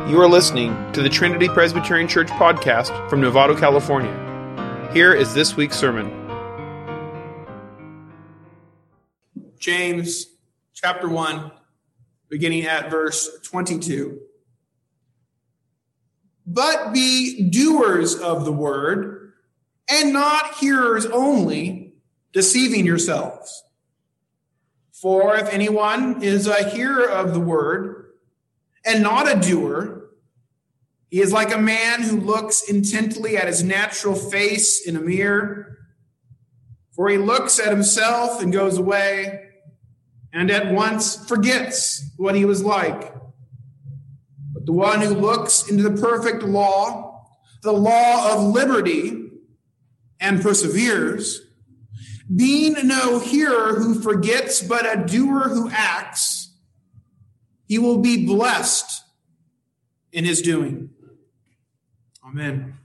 You are listening to the Trinity Presbyterian Church podcast from Novato, California. Here is this week's sermon. James chapter 1, beginning at verse 22. But be doers of the word, and not hearers only, deceiving yourselves. For if anyone is a hearer of the word, and not a doer, he is like a man who looks intently at his natural face in a mirror. For he looks at himself and goes away, and at once forgets what he was like. But the one who looks into the perfect law, the law of liberty, and perseveres, being no hearer who forgets, but a doer who acts, he will be blessed in his doing. Amen.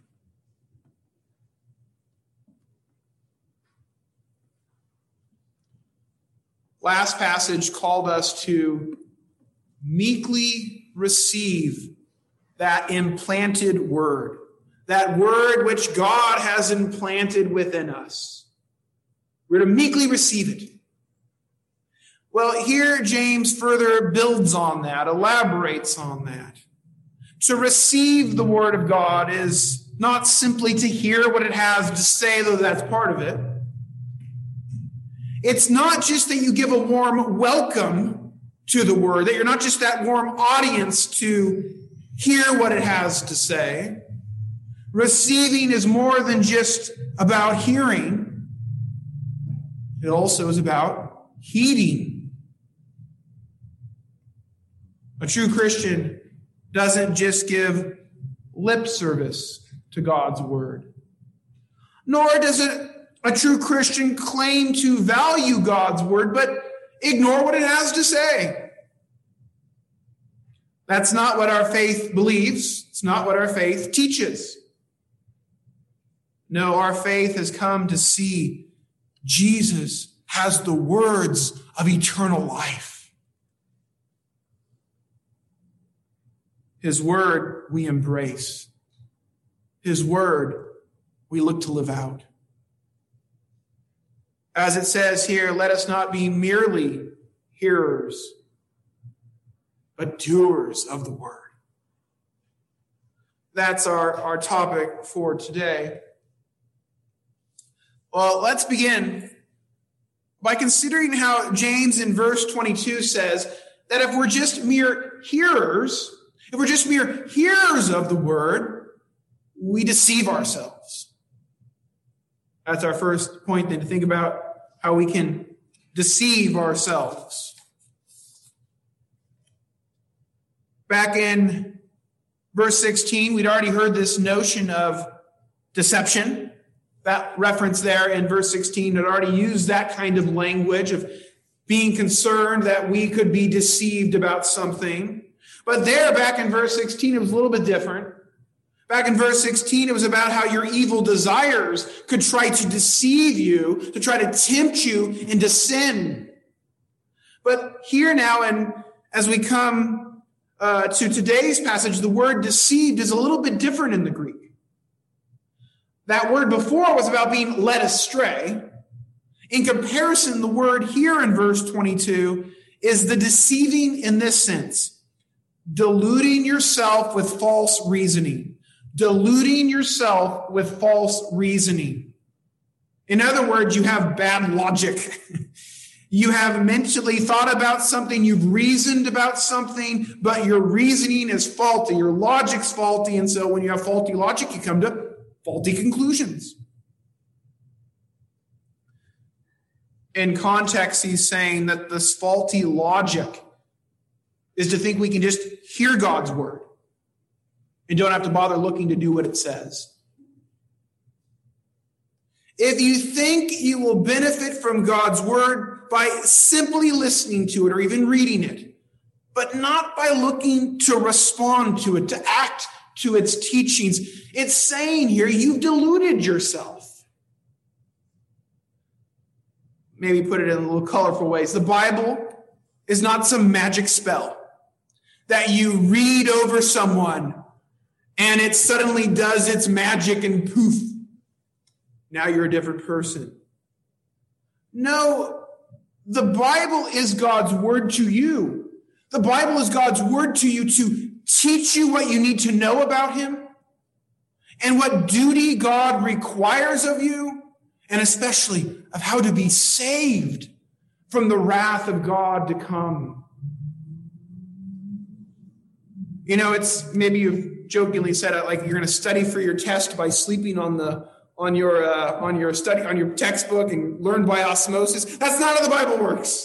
Last passage called us to meekly receive that implanted word, that word which God has implanted within us. We're to meekly receive it. Well, here James further builds on that, elaborates on that. To receive the word of God is not simply to hear what it has to say, though that's part of it. It's not just that you give a warm welcome to the word, that you're not just that warm audience to hear what it has to say. Receiving is more than just about hearing. It also is about heeding. A true Christian doesn't just give lip service to God's word, nor does a true Christian claim to value God's word, but ignore what it has to say. That's not what our faith believes. It's not what our faith teaches. No, our faith has come to see Jesus has the words of eternal life. His word we embrace. His word we look to live out. As it says here, let us not be merely hearers, but doers of the word. That's our topic for today. Well, let's begin by considering how James in verse 22 says that if we're just mere hearers, of the word, we deceive ourselves. That's our first point then, to think about how we can deceive ourselves. Back in verse 16, we'd already heard this notion of deception. That reference there in verse 16 had already used that kind of language of being concerned that we could be deceived about something. But there, back in verse 16, it was a little bit different. Back in verse 16, it was about how your evil desires could try to deceive you, to try to tempt you into sin. But here now, and as we come to today's passage, the word deceived is a little bit different in the Greek. That word before was about being led astray. In comparison, the word here in verse 22 is the deceiving in this sense. Deluding yourself with false reasoning. Deluding yourself with false reasoning. In other words, you have bad logic. You have mentally thought about something, you've reasoned about something, but your reasoning is faulty. Your logic's faulty, and so when you have faulty logic, you come to faulty conclusions. In context, he's saying that this faulty logic is to think we can just hear God's word and don't have to bother looking to do what it says. If you think you will benefit from God's word by simply listening to it or even reading it, but not by looking to respond to it, to act to its teachings, it's saying here you've deluded yourself. Maybe put it in a little colorful ways. The Bible is not some magic spell that you read over someone and it suddenly does its magic and poof, now you're a different person. No, the Bible is God's word to you. The Bible is God's word to you to teach you what you need to know about him and what duty God requires of you, and especially of how to be saved from the wrath of God to come. You know, it's maybe you've jokingly said it like you're going to study for your test by sleeping on your textbook and learn by osmosis. That's not how the Bible works.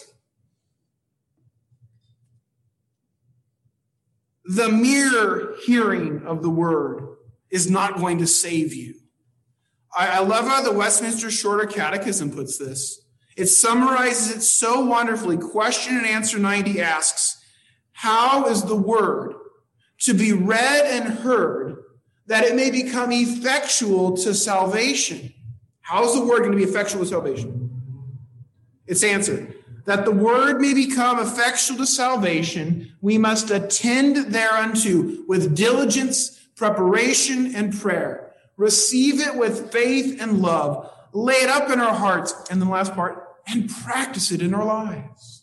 The mere hearing of the word is not going to save you. I love how the Westminster Shorter Catechism puts this. It summarizes it so wonderfully. Question and answer 90 asks, how is the word to be read and heard that it may become effectual to salvation? How is the word going to be effectual to salvation? It's answered. That the word may become effectual to salvation, we must attend thereunto with diligence, preparation, and prayer. Receive it with faith and love. Lay it up in our hearts. And the last part, and practice it in our lives.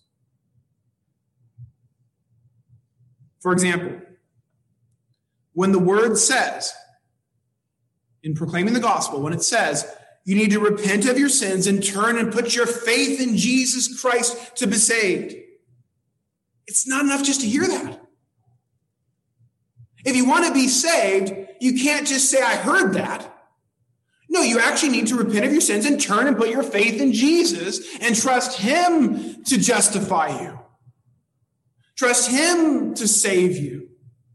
For example, when the word says, in proclaiming the gospel, when it says, you need to repent of your sins and turn and put your faith in Jesus Christ to be saved, it's not enough just to hear that. If you want to be saved, you can't just say, I heard that. No, you actually need to repent of your sins and turn and put your faith in Jesus and trust him to justify you. Trust him to save you.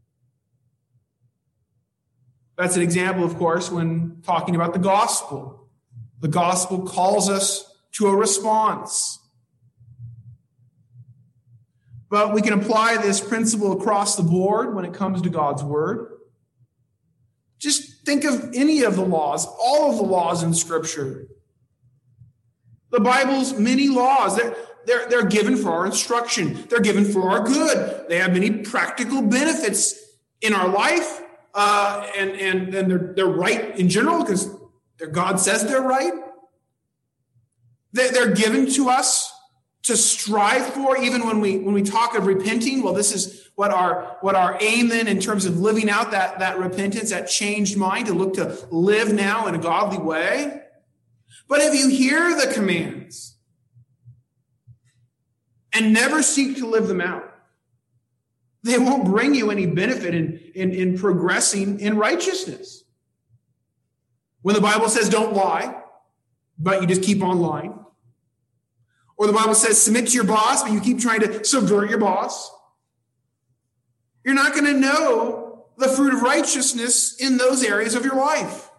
That's an example, of course, when talking about the gospel. The gospel calls us to a response. But we can apply this principle across the board when it comes to God's word. Just think of any of the laws, all of the laws in Scripture. The Bible's many laws, they're given for our instruction. They're given for our good. They have many practical benefits in our life, and they're right in general because God says they're right. They're given to us to strive for, even when we talk of repenting. Well, this is what our aim then in terms of living out that repentance, that changed mind, to look to live now in a godly way. But if you hear the commands and never seek to live them out, they won't bring you any benefit in progressing in righteousness. When the Bible says don't lie, but you just keep on lying. Or the Bible says submit to your boss, but you keep trying to subvert your boss. You're not going to know the fruit of righteousness in those areas of your life.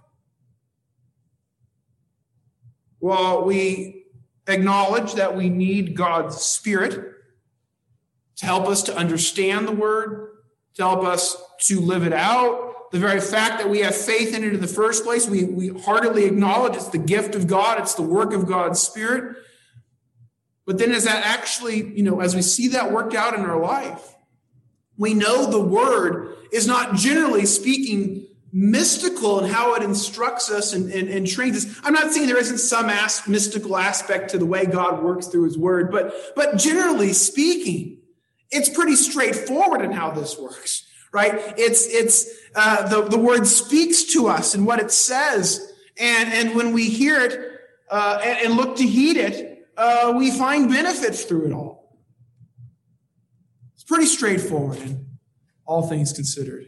Well, we acknowledge that we need God's Spirit to help us to understand the word, to help us to live it out. The very fact that we have faith in it in the first place, we heartily acknowledge it's the gift of God, it's the work of God's Spirit. But then as that actually, as we see that worked out in our life, we know the word is not generally speaking mystical in how it instructs us and trains us. I'm not saying there isn't some mystical aspect to the way God works through his word, but generally speaking, it's pretty straightforward in how this works, right? It's the word speaks to us and what it says. And when we hear it and look to heed it, we find benefits through it all. It's pretty straightforward in all things considered.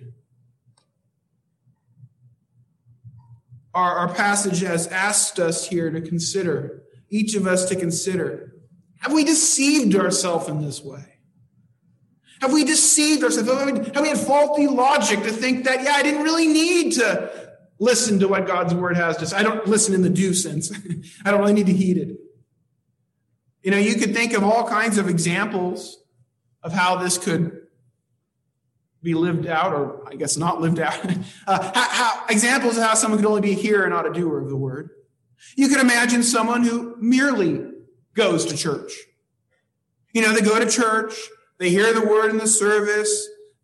Our passage has asked us here to consider, each of us to consider, have we deceived ourselves in this way? Have we deceived ourselves? Have we had faulty logic to think that, I didn't really need to listen to what God's word has to say? I don't listen in the do sense. I don't really need to heed it. You could think of all kinds of examples of how this could be lived out, or I guess not lived out. Examples of how someone could only be a hearer and not a doer of the word. You could imagine someone who merely goes to church. They go to church, they hear the word in the service,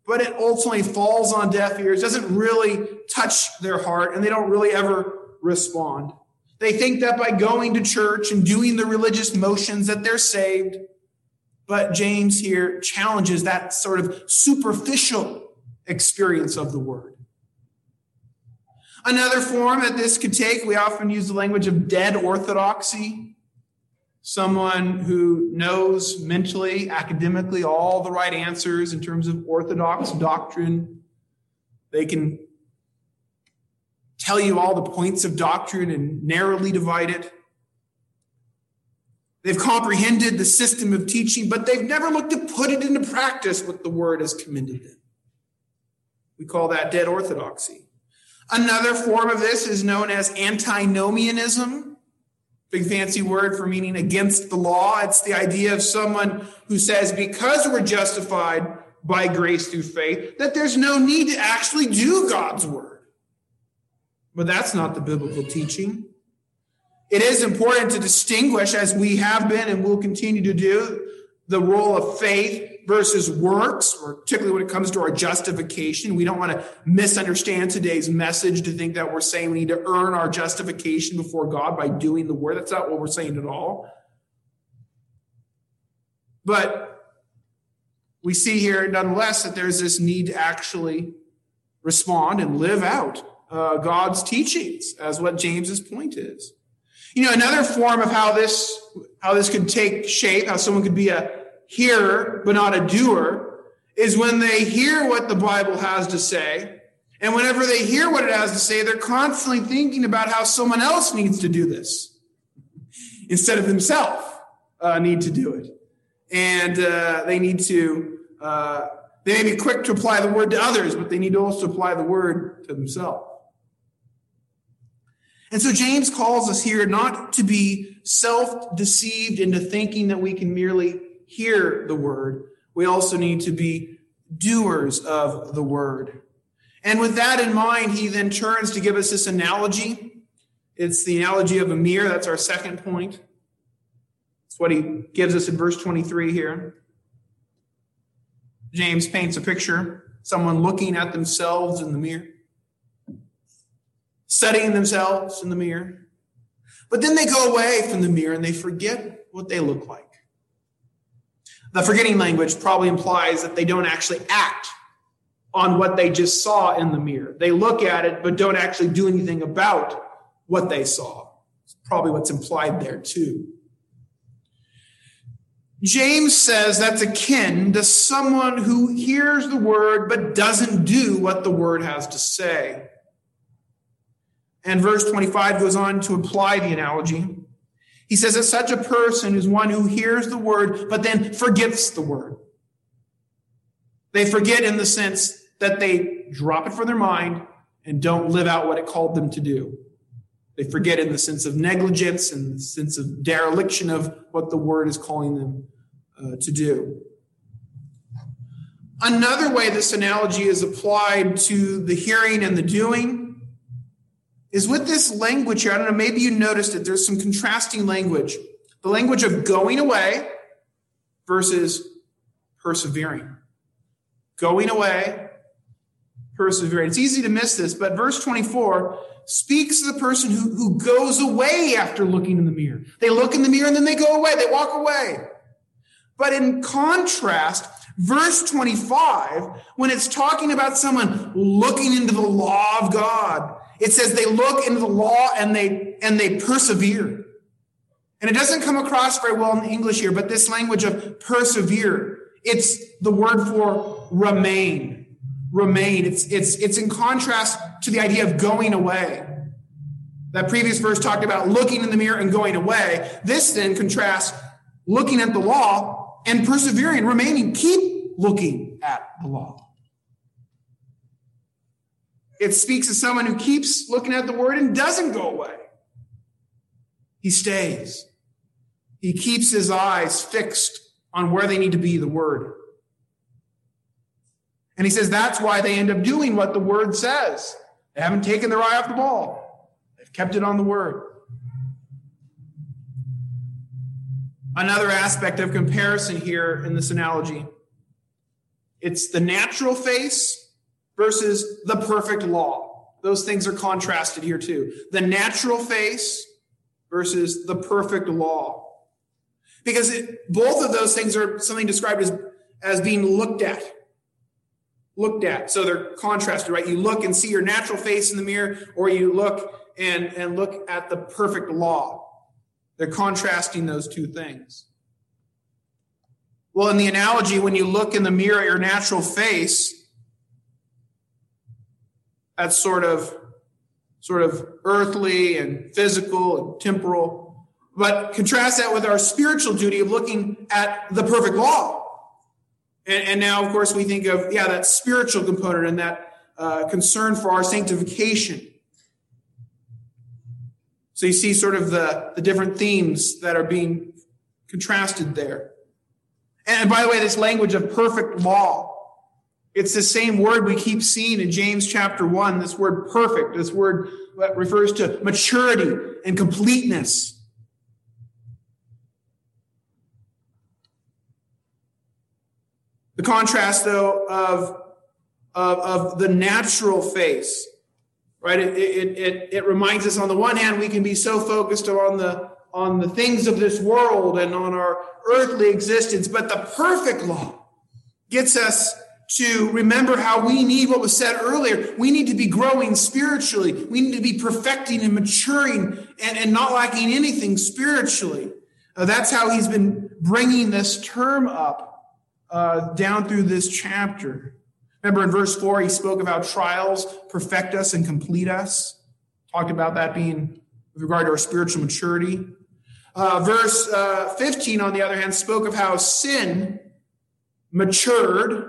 but it ultimately falls on deaf ears, doesn't really touch their heart, and they don't really ever respond. They think that by going to church and doing the religious motions that they're saved. But James here challenges that sort of superficial experience of the word. Another form that this could take, we often use the language of dead orthodoxy. Someone who knows mentally, academically, all the right answers in terms of orthodox doctrine. They can tell you all the points of doctrine and narrowly divide it. They've comprehended the system of teaching, but they've never looked to put it into practice what the word has commended it. We call that dead orthodoxy. Another form of this is known as antinomianism. Big fancy word for meaning against the law. It's the idea of someone who says because we're justified by grace through faith, that there's no need to actually do God's word. But that's not the biblical teaching. It is important to distinguish, as we have been and will continue to do, the role of faith versus works, or particularly when it comes to our justification. We don't want to misunderstand today's message to think that we're saying we need to earn our justification before God by doing the word. That's not what we're saying at all. But we see here, nonetheless, that there's this need to actually respond and live out God's teachings, as what James's point is. You know, another form of how this could take shape, how someone could be a hearer but not a doer, is when they hear what the Bible has to say, and whenever they hear what it has to say, they're constantly thinking about how someone else needs to do this instead of themselves need to do it. And they need to, they may be quick to apply the word to others, but they need to also apply the word to themselves. And so James calls us here not to be self-deceived into thinking that we can merely hear the word. We also need to be doers of the word. And with that in mind, he then turns to give us this analogy. It's the analogy of a mirror. That's our second point. That's what he gives us in verse 23 here. James paints a picture, someone looking at themselves in the mirror, studying themselves in the mirror. But then they go away from the mirror and they forget what they look like. The forgetting language probably implies that they don't actually act on what they just saw in the mirror. They look at it, but don't actually do anything about what they saw. It's probably what's implied there too. James says that's akin to someone who hears the word but doesn't do what the word has to say. And verse 25 goes on to apply the analogy. He says that such a person is one who hears the word but then forgets the word. They forget in the sense that they drop it from their mind and don't live out what it called them to do. They forget in the sense of negligence and the sense of dereliction of what the word is calling them to do. Another way this analogy is applied to the hearing and the doing is with this language here. I don't know, maybe you noticed it. There's some contrasting language. The language of going away versus persevering. Going away, persevering. It's easy to miss this, but verse 24 speaks to the person who goes away after looking in the mirror. They look in the mirror and then they go away. They walk away. But in contrast, verse 25, when it's talking about someone looking into the law of God, it says they look into the law and they persevere. And it doesn't come across very well in English here, but this language of persevere, it's the word for remain. Remain. It's in contrast to the idea of going away. That previous verse talked about looking in the mirror and going away. This then contrasts looking at the law and persevering, remaining. Keep looking at the law. It speaks of someone who keeps looking at the word and doesn't go away. He stays. He keeps his eyes fixed on where they need to be, the word. And he says that's why they end up doing what the word says. They haven't taken their eye off the ball. They've kept it on the word. Another aspect of comparison here in this analogy It's the natural face versus the perfect law. Those things are contrasted here too. The natural face versus the perfect law. Because both of those things are something described as being looked at. Looked at. So they're contrasted, right? You look and see your natural face in the mirror, or you look and look at the perfect law. They're contrasting those two things. Well, in the analogy, when you look in the mirror at your natural face, that's sort of earthly and physical and temporal. But contrast that with our spiritual duty of looking at the perfect law. And now, of course, we think of, that spiritual component and that concern for our sanctification. So you see sort of the different themes that are being contrasted there. And by the way, this language of perfect law, it's the same word we keep seeing in James chapter 1, this word perfect, this word that refers to maturity and completeness. The contrast, though, of the natural face, right? It reminds us, on the one hand, we can be so focused on the things of this world and on our earthly existence, but the perfect law gets us to remember how we need what was said earlier. We need to be growing spiritually. We need to be perfecting and maturing and not lacking anything spiritually. That's how he's been bringing this term up down through this chapter. Remember in verse 4, he spoke of how trials perfect us and complete us. Talked about that being with regard to our spiritual maturity. Verse 15, on the other hand, spoke of how sin matures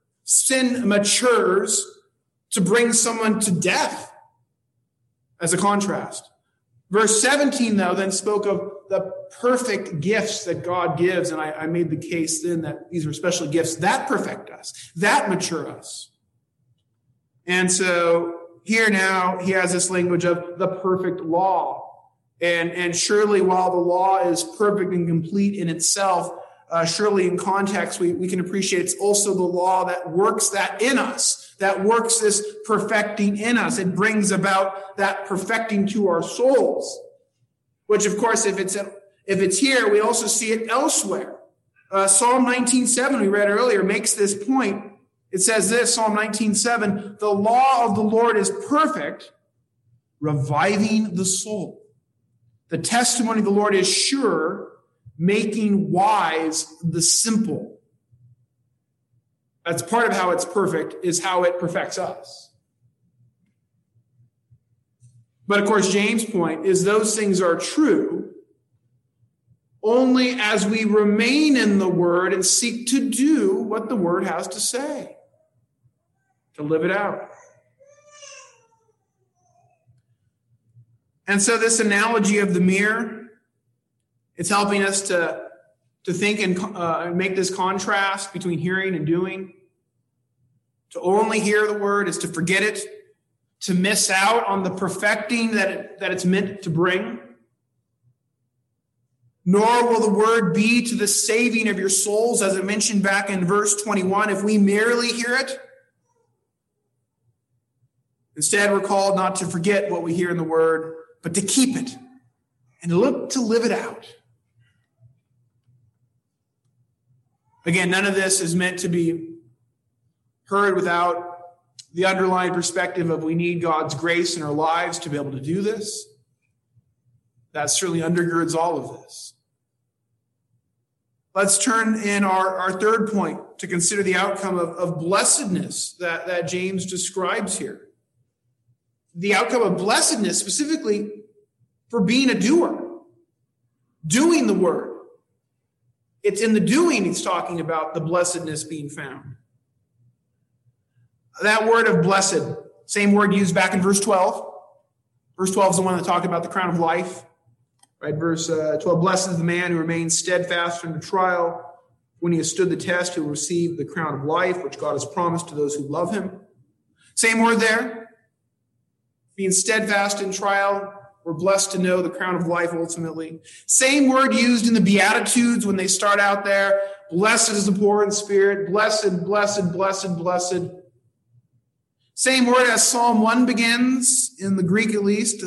to bring someone to death, as a contrast. Verse 17, though, then spoke of the perfect gifts that God gives, and I made the case then that these are special gifts that perfect us, that mature us. And so here now he has this language of the perfect law. And surely while the law is perfect and complete in itself, surely in context we can appreciate it's also the law that works that in us, that works this perfecting in us. It brings about that perfecting to our souls, which of course, if it's here, we also see it elsewhere. Psalm 19:7 we read earlier makes this point. It says this, Psalm 19:7, the law of the Lord is perfect, reviving the soul. The testimony of the Lord is sure, making wise the simple. That's part of how it's perfect, is how it perfects us. But of course, James' point is those things are true only as we remain in the Word and seek to do what the Word has to say, to live it out. And so this analogy of the mirror, it's helping us to think and make this contrast between hearing and doing. To only hear the word is to forget it, to miss out on the perfecting that it's meant to bring. Nor will the word be to the saving of your souls, as I mentioned back in verse 21, if we merely hear it. Instead, we're called not to forget what we hear in the word, but to keep it and look to live it out. Again, none of this is meant to be heard without the underlying perspective of we need God's grace in our lives to be able to do this. That certainly undergirds all of this. Let's turn in our third point to consider the outcome of blessedness that James describes here. The outcome of blessedness specifically for being a doer, doing the word. It's in the doing he's talking about the blessedness being found. That word of blessed, same word used back in verse 12. Verse 12 is the one that talked about the crown of life. Right, verse 12, blessed is the man who remains steadfast under trial. When he has stood the test, he will receive the crown of life, which God has promised to those who love him. Same word there. Being steadfast in trial, we're blessed to know the crown of life ultimately. Same word used in the Beatitudes when they start out there. blessed is the poor in spirit, blessed, blessed, blessed, blessed. Same word as Psalm 1 begins, in the Greek at least.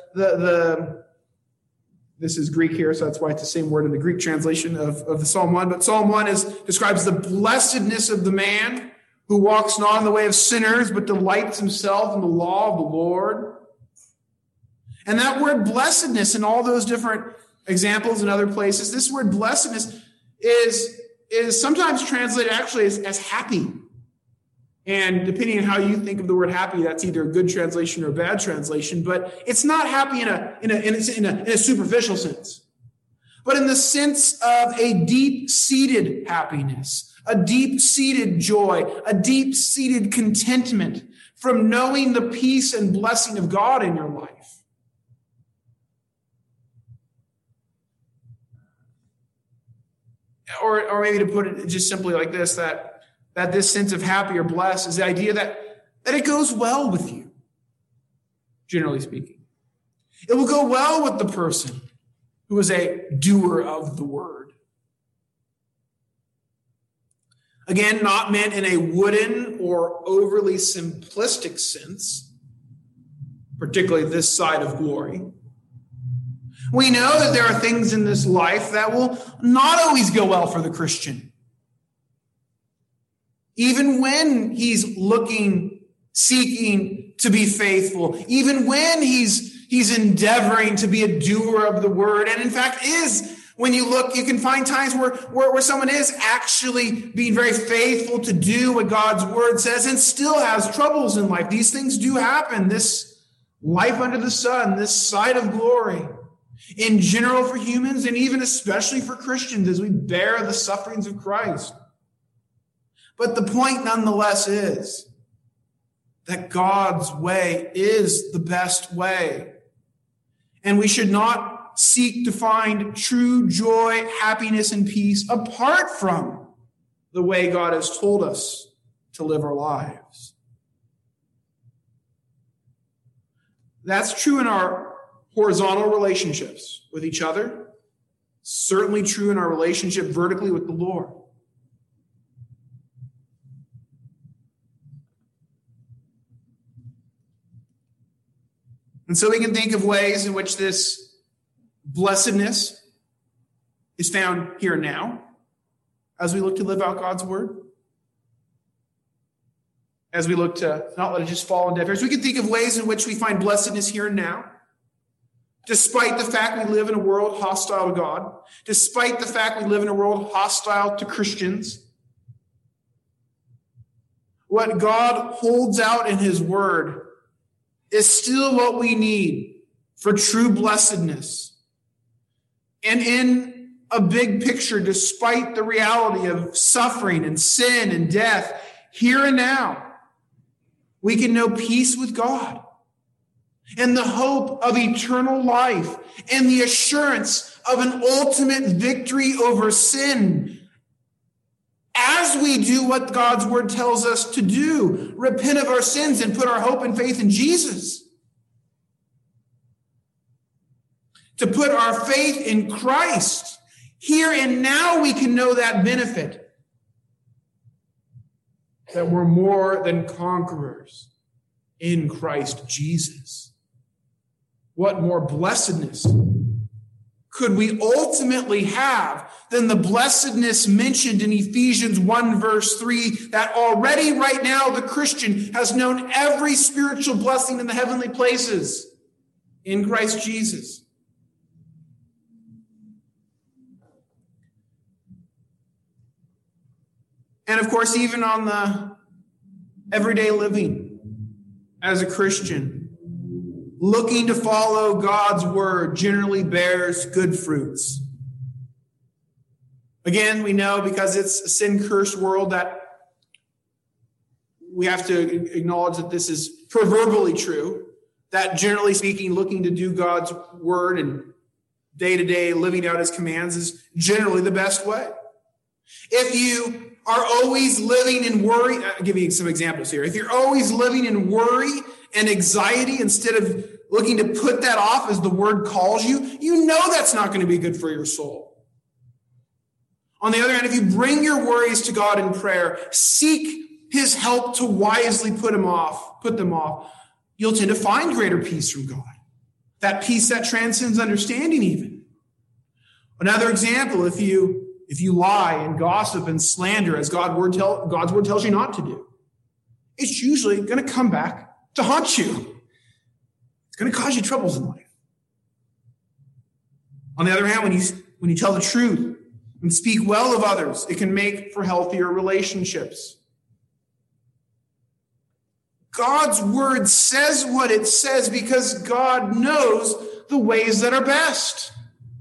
This is Greek here, so that's why it's the same word in the Greek translation of the Psalm 1. But Psalm 1 describes the blessedness of the man who walks not in the way of sinners, but delights himself in the law of the Lord. And that word blessedness in all those different examples in other places, this word blessedness is sometimes translated actually as happy. And depending on how you think of the word happy, that's either a good translation or a bad translation. But it's not happy in a superficial sense, but in the sense of a deep-seated happiness, a deep-seated joy, a deep-seated contentment from knowing the peace and blessing of God in your life. Or maybe to put it just simply like this, that this sense of happy or blessed is the idea that it goes well with you, generally speaking. It will go well with the person who is a doer of the word. Again, not meant in a wooden or overly simplistic sense, particularly this side of glory. We know that there are things in this life that will not always go well for the Christian. Even when he's seeking to be faithful, even when he's endeavoring to be a doer of the word, and in fact when you look, you can find times where someone is actually being very faithful to do what God's word says and still has troubles in life. These things do happen. This life under the sun, this side of glory, in general for humans and even especially for Christians as we bear the sufferings of Christ. But the point nonetheless is that God's way is the best way. And we should not seek to find true joy, happiness, and peace apart from the way God has told us to live our lives. That's true in our horizontal relationships with each other, certainly true in our relationship vertically with the Lord. And so we can think of ways in which this blessedness is found here and now as we look to live out God's word. As we look to not let it just fall on deaf ears. We can think of ways in which we find blessedness here and now. Despite the fact we live in a world hostile to God. Despite the fact we live in a world hostile to Christians. What God holds out in his word is still what we need for true blessedness. And in a big picture, despite the reality of suffering and sin and death, here and now, we can know peace with God and the hope of eternal life and the assurance of an ultimate victory over sin as we do what God's word tells us to do, repent of our sins and put our hope and faith in Jesus. To put our faith in Christ. Here and now we can know that benefit. That we're more than conquerors in Christ Jesus. What more blessedness could we ultimately have than the blessedness mentioned in Ephesians 1 verse 3, that already right now the Christian has known every spiritual blessing in the heavenly places in Christ Jesus. And of course, even on the everyday living as a Christian, looking to follow God's word generally bears good fruits. Again, we know because it's a sin-cursed world that we have to acknowledge that this is proverbially true, that generally speaking, looking to do God's word and day-to-day living out his commands is generally the best way. If you are always living in worry, I'll give you some examples here. If you're always living in worry and anxiety instead of looking to put that off as the word calls you, you know that's not going to be good for your soul. On the other hand, if you bring your worries to God in prayer, seek his help to wisely put them off, you'll tend to find greater peace from God. That peace that transcends understanding even. Another example, if you lie and gossip and slander as God's word tells you not to do, it's usually going to come back to haunt you. It's going to cause you troubles in life. On the other hand, when you tell the truth and speak well of others, it can make for healthier relationships. God's word says what it says because God knows the ways that are best.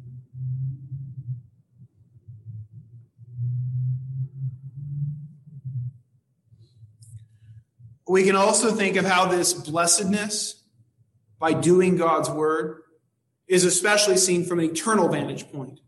We can also think of how this blessedness by doing God's word is especially seen from an eternal vantage point.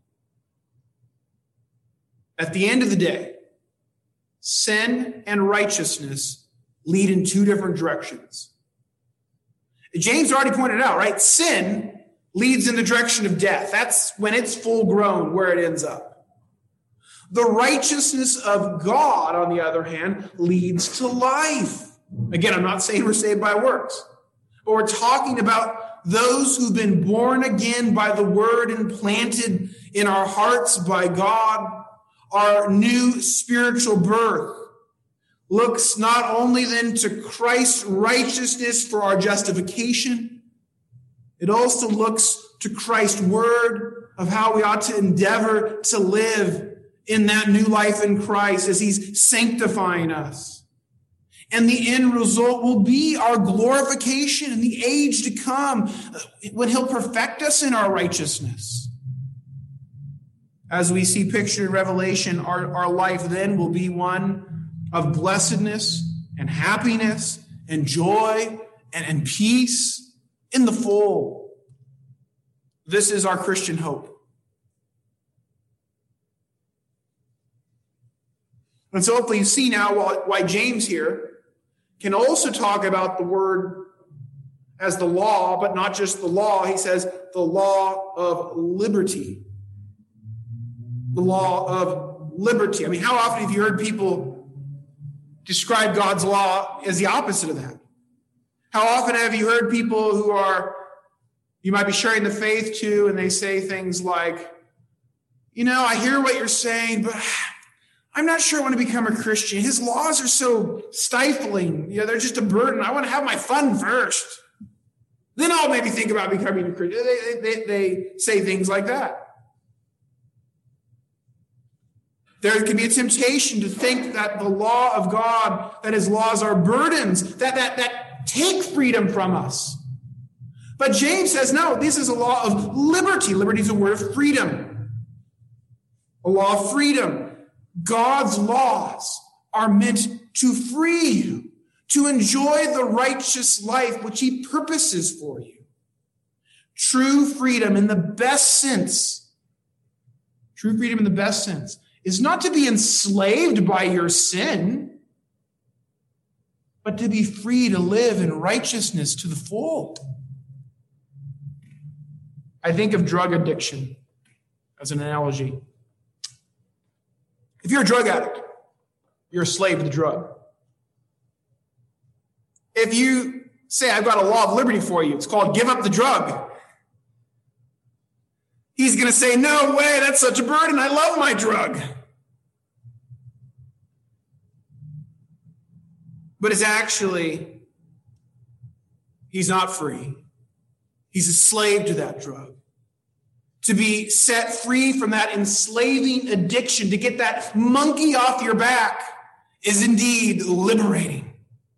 At the end of the day, sin and righteousness lead in two different directions. James already pointed out, right? Sin leads in the direction of death. That's when it's full grown where it ends up. The righteousness of God, on the other hand, leads to life. Again, I'm not saying we're saved by works, but we're talking about those who've been born again by the word and planted in our hearts by God. Our new spiritual birth looks not only then to Christ's righteousness for our justification, it also looks to Christ's word of how we ought to endeavor to live in that new life in Christ as he's sanctifying us. And the end result will be our glorification in the age to come when he'll perfect us in our righteousness. As we see pictured in Revelation, our life then will be one of blessedness and happiness and joy and peace in the full. This is our Christian hope. And so hopefully you see now why James here can also talk about the word as the law, but not just the law. He says the law of liberty. The law of liberty. I mean, how often have you heard people describe God's law as the opposite of that? How often have you heard people you might be sharing the faith to, and they say things like, I hear what you're saying, but I'm not sure I want to become a Christian. His laws are so stifling. They're just a burden. I want to have my fun first. Then I'll maybe think about becoming a Christian. They say things like that. There can be a temptation to think that the law of God, that his laws are burdens, that take freedom from us. But James says, no, this is a law of liberty. Liberty is a word of freedom. A law of freedom. God's laws are meant to free you, to enjoy the righteous life which he purposes for you. True freedom in the best sense, is not to be enslaved by your sin, but to be free to live in righteousness to the full. I think of drug addiction as an analogy. If you're a drug addict, you're a slave to the drug. If you say, I've got a law of liberty for you, it's called give up the drug. He's going to say, no way, that's such a burden. I love my drug. But it's actually, he's not free. He's a slave to that drug. To be set free from that enslaving addiction, to get that monkey off your back, is indeed liberating.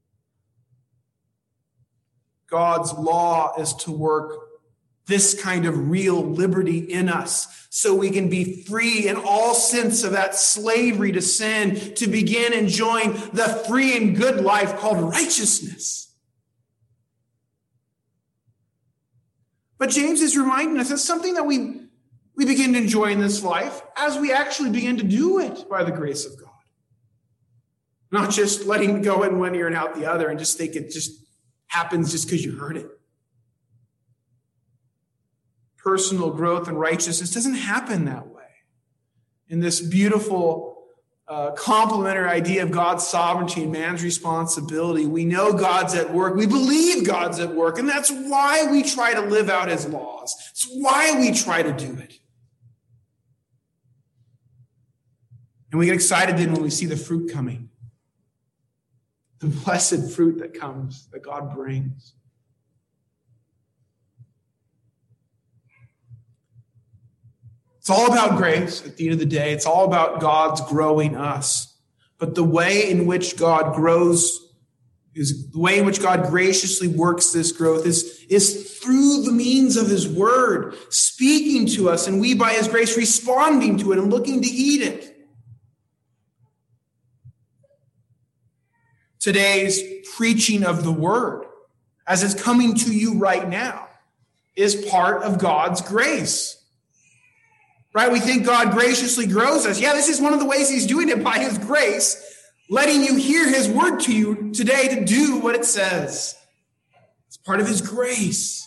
God's law is to work this kind of real liberty in us so we can be free in all sense of that slavery to sin, to begin enjoying the free and good life called righteousness. But James is reminding us that's something that we begin to enjoy in this life as we actually begin to do it by the grace of God. Not just letting it go in one ear and out the other and just think it just happens just because you heard it. Personal growth and righteousness doesn't happen that way in this beautiful complementary idea of God's sovereignty and man's responsibility. We know God's at work. We believe God's at work. And that's why we try to live out his laws. It's why we try to do it. And we get excited then when we see the fruit coming. The blessed fruit that comes, that God brings. It's all about grace at the end of the day. It's all about God's growing us. But the way in which God grows, is the way in which God graciously works this growth is through the means of his word, speaking to us, and we by his grace responding to it and looking to heed it. Today's preaching of the word, as it's coming to you right now, is part of God's grace. Right? We think God graciously grows us. Yeah, this is one of the ways he's doing it, by his grace, letting you hear his word to you today to do what it says. It's part of his grace.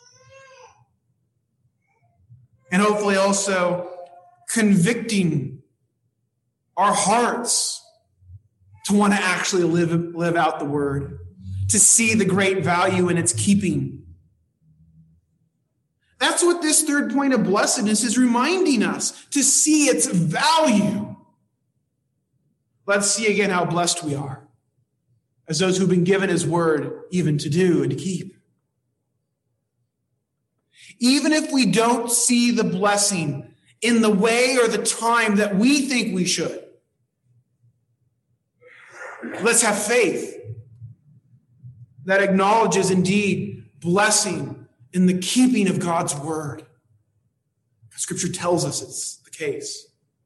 And hopefully also convicting our hearts to want to actually live out the word, to see the great value in its keeping. That's what this third point of blessedness is reminding us, to see its value. Let's see again how blessed we are as those who've been given his word even to do and to keep. Even if we don't see the blessing in the way or the time that we think we should, let's have faith that acknowledges indeed blessing in the keeping of God's word. Scripture tells us it's the case.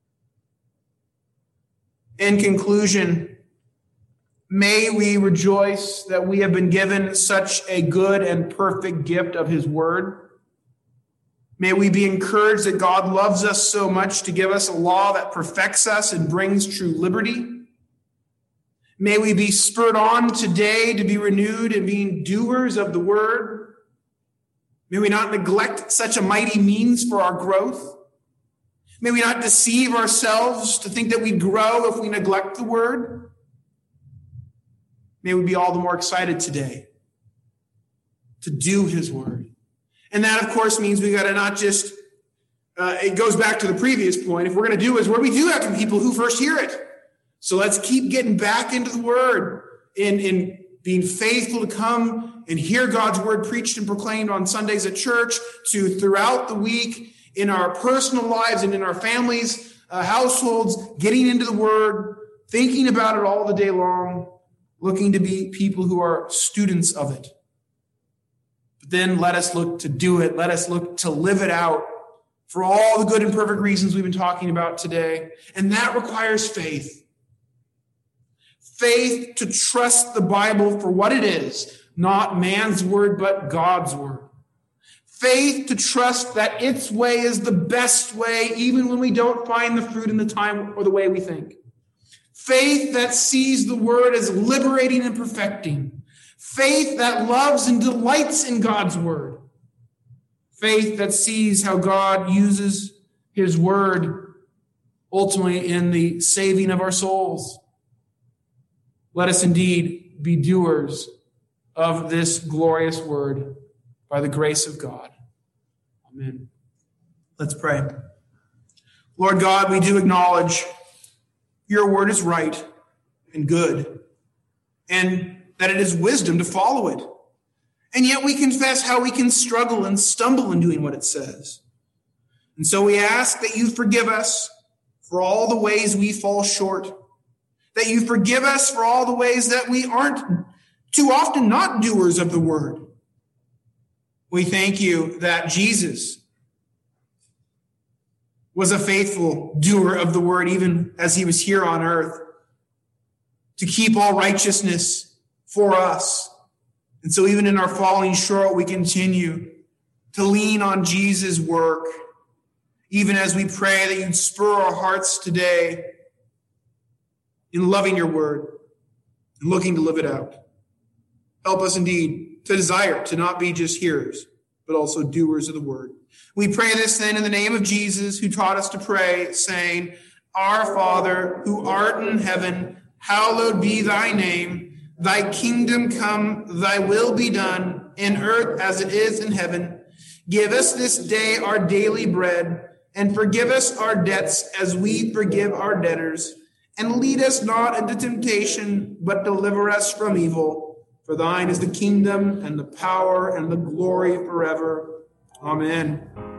In conclusion, may we rejoice that we have been given such a good and perfect gift of his word. May we be encouraged that God loves us so much to give us a law that perfects us and brings true liberty. May we be spurred on today to be renewed and being doers of the word. May we not neglect such a mighty means for our growth. May we not deceive ourselves to think that we grow if we neglect the word. May we be all the more excited today to do his word. And that, of course, means we got to not just, it goes back to the previous point. If we're going to do his word, we do have to be people who first hear it. So let's keep getting back into the word in being faithful to come and hear God's word preached and proclaimed on Sundays at church, to throughout the week in our personal lives and in our families, households, getting into the word, thinking about it all the day long, looking to be people who are students of it. But then let us look to do it. Let us look to live it out for all the good and perfect reasons we've been talking about today. And that requires faith. Faith to trust the Bible for what it is, not man's word, but God's word. Faith to trust that its way is the best way, even when we don't find the fruit in the time or the way we think. Faith that sees the word as liberating and perfecting. Faith that loves and delights in God's word. Faith that sees how God uses his word ultimately in the saving of our souls. Let us indeed be doers of this glorious word by the grace of God. Amen. Let's pray. Lord God, we do acknowledge your word is right and good, and that it is wisdom to follow it. And yet we confess how we can struggle and stumble in doing what it says. And so we ask that you forgive us for all the ways we fall short, that you forgive us for all the ways that we aren't too often not doers of the word. We thank you that Jesus was a faithful doer of the word, even as he was here on earth, to keep all righteousness for us. And so even in our falling short, we continue to lean on Jesus' work, even as we pray that you'd spur our hearts today in loving your word and looking to live it out. Help us indeed to desire to not be just hearers, but also doers of the word. We pray this then in the name of Jesus, who taught us to pray, saying, Our Father, who art in heaven, hallowed be thy name. Thy kingdom come, thy will be done, in earth as it is in heaven. Give us this day our daily bread, and forgive us our debts as we forgive our debtors. And lead us not into temptation, but deliver us from evil. For thine is the kingdom, and the power, and the glory forever. Amen.